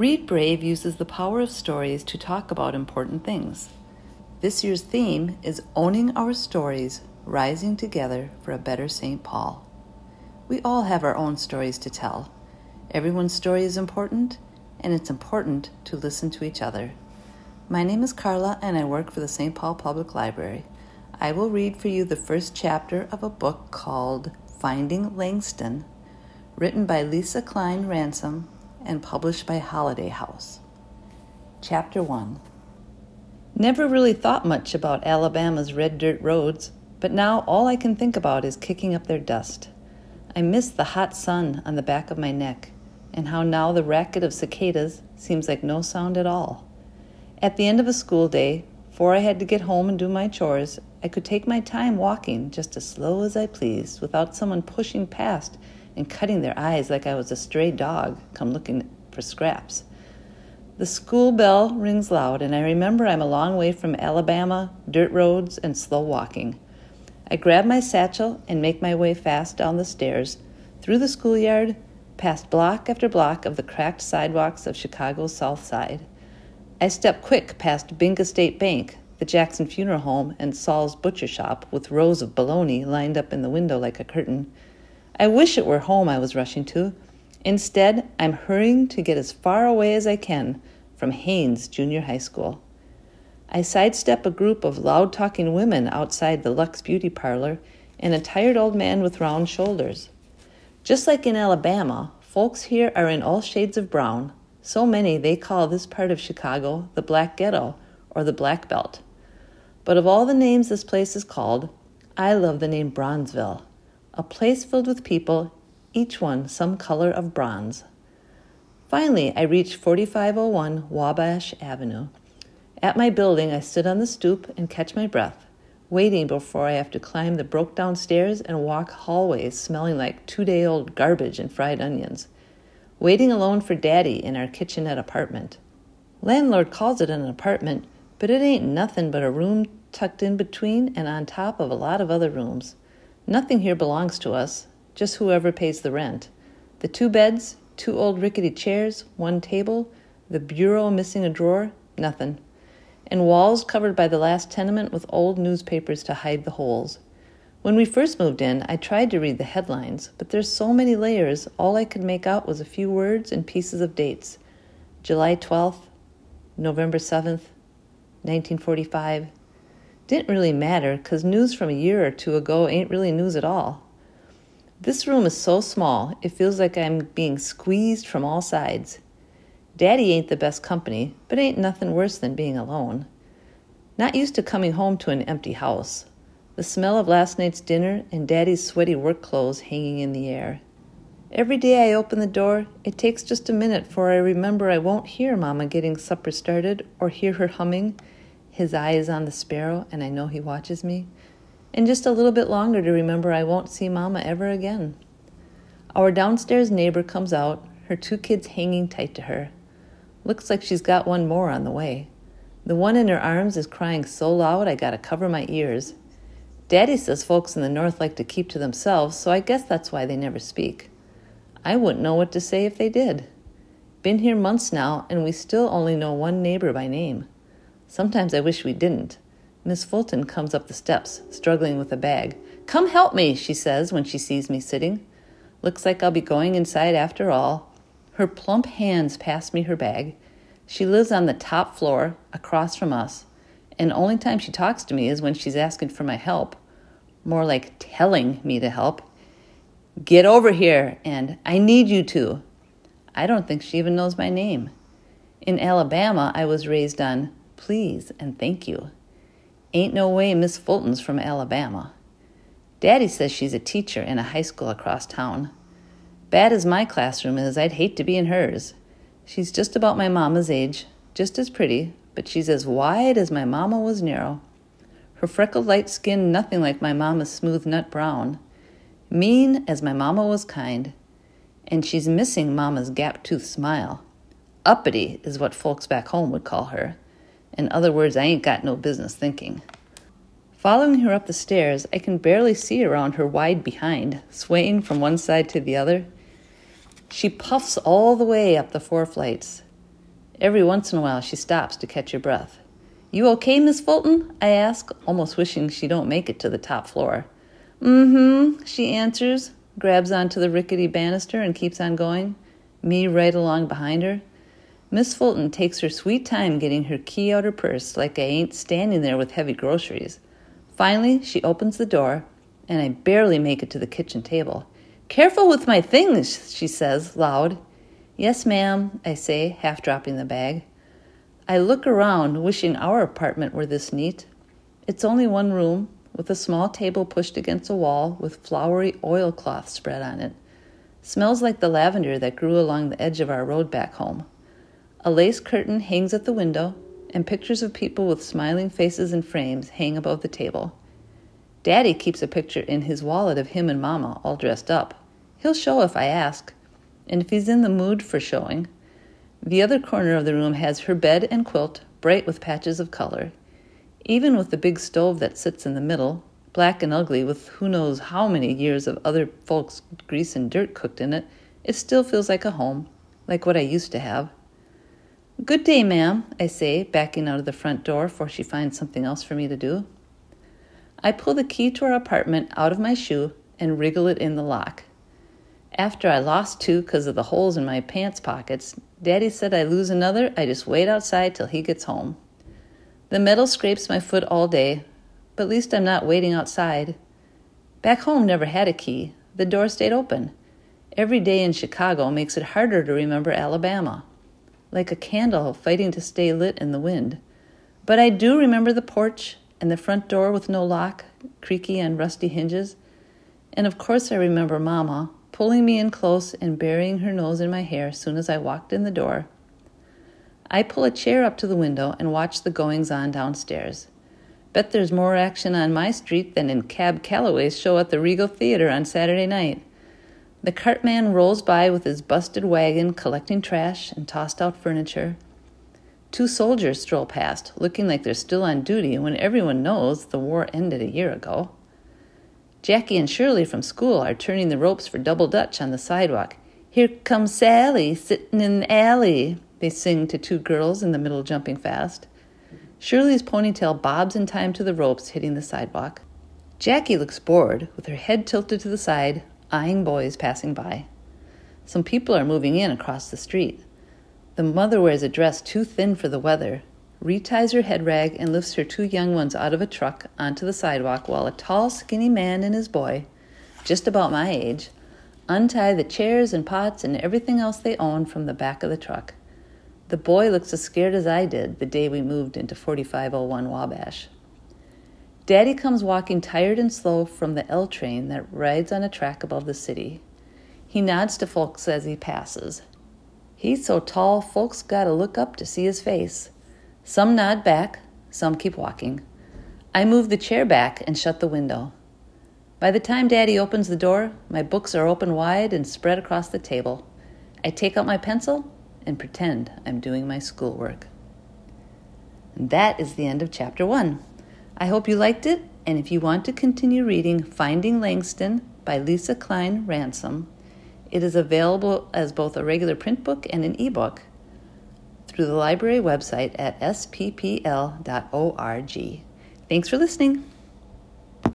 Read Brave uses the power of stories to talk about important things. This year's theme is Owning Our Stories, Rising Together for a Better St. Paul. We all have our own stories to tell. Everyone's story is important, and it's important to listen to each other. My name is Carla, and I work for the St. Paul Public Library. I will read for you the first chapter of a book called Finding Langston, written by Lisa Klein Ransom and published by Holiday House. Chapter 1. Never really thought much about Alabama's red dirt roads, but now all I can think about is kicking up their dust. I miss the hot sun on the back of my neck, and how now the racket of cicadas seems like no sound at all. At the end of a school day, before I had to get home and do my chores, I could take my time walking just as slow as I pleased without someone pushing past and cutting their eyes like I was a stray dog come looking for scraps. The school bell rings loud, and I remember I'm a long way from Alabama, dirt roads, and slow walking. I grab my satchel and make my way fast down the stairs, through the schoolyard, past block after block of the cracked sidewalks of Chicago's South Side. I step quick past Binga State Bank, the Jackson Funeral Home, and Saul's Butcher Shop with rows of bologna lined up in the window like a curtain. I wish it were home I was rushing to. Instead, I'm hurrying to get as far away as I can from Haynes Junior High School. I sidestep a group of loud-talking women outside the Lux Beauty Parlor and a tired old man with round shoulders. Just like in Alabama, folks here are in all shades of brown, so many they call this part of Chicago the Black Ghetto or the Black Belt. But of all the names this place is called, I love the name Bronzeville, a place filled with people, each one some color of bronze. Finally, I reached 4501 Wabash Avenue. At my building, I stood on the stoop and catch my breath, waiting before I have to climb the broke-down stairs and walk hallways smelling like 2-day-old garbage and fried onions. Waiting alone for Daddy in our kitchenette apartment. Landlord calls it an apartment, but it ain't nothing but a room tucked in between and on top of a lot of other rooms. Nothing here belongs to us, just whoever pays the rent. The 2 beds, 2 old rickety chairs, 1 table, the bureau missing a drawer, nothing. And walls covered by the last tenement with old newspapers to hide the holes. When we first moved in, I tried to read the headlines, but there's so many layers, all I could make out was a few words and pieces of dates. July 12th, November 7th, 1945. Didn't really matter, 'cause news from a year or 2 ago ain't really news at all. This room is so small, it feels like I'm being squeezed from all sides. Daddy ain't the best company, but ain't nothing worse than being alone. Not used to coming home to an empty house. The smell of last night's dinner and Daddy's sweaty work clothes hanging in the air. Every day I open the door, it takes just a minute for I remember I won't hear Mama getting supper started or hear her humming, "His eye is on the sparrow, and I know he watches me," and just a little bit longer to remember I won't see Mama ever again. Our downstairs neighbor comes out, her 2 kids hanging tight to her. Looks like she's got one more on the way. The one in her arms is crying so loud I gotta cover my ears. Daddy says folks in the north like to keep to themselves, so I guess that's why they never speak. I wouldn't know what to say if they did. Been here months now, and we still only know one neighbor by name. Sometimes I wish we didn't. Miss Fulton comes up the steps, struggling with a bag. "Come help me," she says when she sees me sitting. Looks like I'll be going inside after all. Her plump hands pass me her bag. She lives on the top floor, across from us, and the only time she talks to me is when she's asking for my help. More like telling me to help. "Get over here," and "I need you to." I don't think she even knows my name. In Alabama, I was raised on please and thank you. Ain't no way Miss Fulton's from Alabama. Daddy says she's a teacher in a high school across town. Bad as my classroom is, I'd hate to be in hers. She's just about my mama's age, just as pretty, but she's as wide as my mama was narrow. Her freckled light skin nothing like my mama's smooth nut brown. Mean as my mama was kind. And she's missing mama's gap-toothed smile. Uppity is what folks back home would call her. In other words, I ain't got no business thinking. Following her up the stairs, I can barely see around her wide behind, swaying from one side to the other. She puffs all the way up the 4 flights. Every once in a while she stops to catch her breath. "You okay, Miss Fulton?" I ask, almost wishing she don't make it to the top floor. "Mm-hmm," she answers, grabs onto the rickety banister and keeps on going, me right along behind her. Miss Fulton takes her sweet time getting her key out her purse like I ain't standing there with heavy groceries. Finally, she opens the door, and I barely make it to the kitchen table. "Careful with my things," she says, loud. "Yes, ma'am," I say, half dropping the bag. I look around, wishing our apartment were this neat. It's only one room, with a small table pushed against a wall with flowery oilcloth spread on it. Smells like the lavender that grew along the edge of our road back home. A lace curtain hangs at the window, and pictures of people with smiling faces in frames hang above the table. Daddy keeps a picture in his wallet of him and Mama all dressed up. He'll show if I ask, and if he's in the mood for showing. The other corner of the room has her bed and quilt, bright with patches of color. Even with the big stove that sits in the middle, black and ugly with who knows how many years of other folks' grease and dirt cooked in it, it still feels like a home, like what I used to have. "Good day, ma'am," I say, backing out of the front door before she finds something else for me to do. I pull the key to our apartment out of my shoe and wriggle it in the lock. After I lost two because of the holes in my pants pockets, Daddy said I lose another, I just wait outside till he gets home. The metal scrapes my foot all day, but at least I'm not waiting outside. Back home never had a key. The door stayed open. Every day in Chicago makes it harder to remember Alabama. Like a candle fighting to stay lit in the wind. But I do remember the porch and the front door with no lock, creaky and rusty hinges. And of course I remember Mama pulling me in close and burying her nose in my hair as soon as I walked in the door. I pull a chair up to the window and watch the goings-on downstairs. Bet there's more action on my street than in Cab Calloway's show at the Regal Theater on Saturday night. The cartman rolls by with his busted wagon collecting trash and tossed-out furniture. Two soldiers stroll past, looking like they're still on duty when everyone knows the war ended a year ago. Jackie and Shirley from school are turning the ropes for double dutch on the sidewalk. "Here comes Sally, sitting in the alley," they sing to two girls in the middle jumping fast. Shirley's ponytail bobs in time to the ropes hitting the sidewalk. Jackie looks bored, with her head tilted to the side, eyeing boys passing by. Some people are moving in across the street. The mother wears a dress too thin for the weather, reties her head rag, and lifts her two young ones out of a truck onto the sidewalk while a tall, skinny man and his boy, just about my age, untie the chairs and pots and everything else they own from the back of the truck. The boy looks as scared as I did the day we moved into 4501 Wabash. Daddy comes walking tired and slow from the L train that rides on a track above the city. He nods to folks as he passes. He's so tall, folks gotta look up to see his face. Some nod back, some keep walking. I move the chair back and shut the window. By the time Daddy opens the door, my books are open wide and spread across the table. I take out my pencil and pretend I'm doing my schoolwork. And that is the end of Chapter 1. I hope you liked it, and if you want to continue reading Finding Langston by Lisa Klein Ransom, it is available as both a regular print book and an ebook through the library website at sppl.org. Thanks for listening.